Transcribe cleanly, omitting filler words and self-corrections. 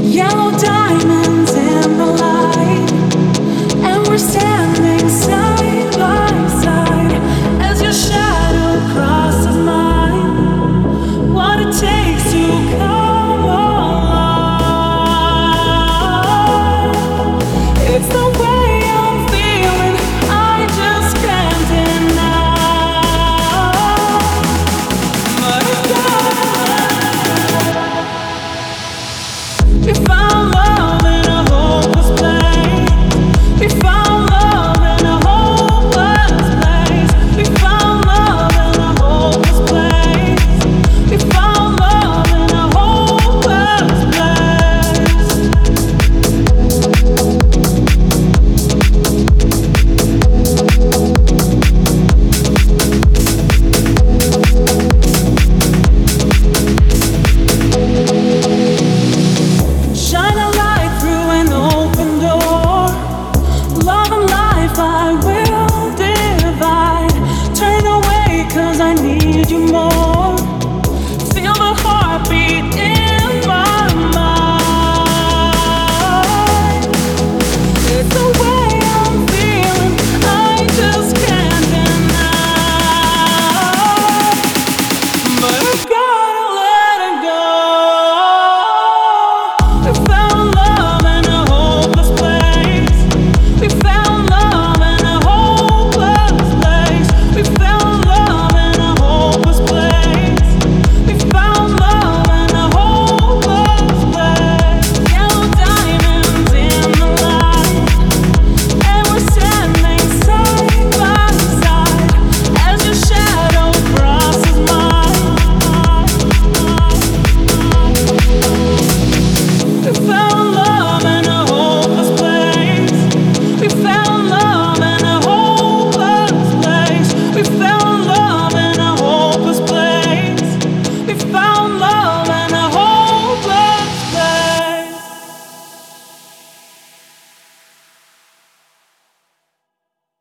Yellow diamonds in the light, and we're standing side by side as your shadow crosses mine. What it takes to come alive, it's the way I'm feeling, I just can't deny. But if I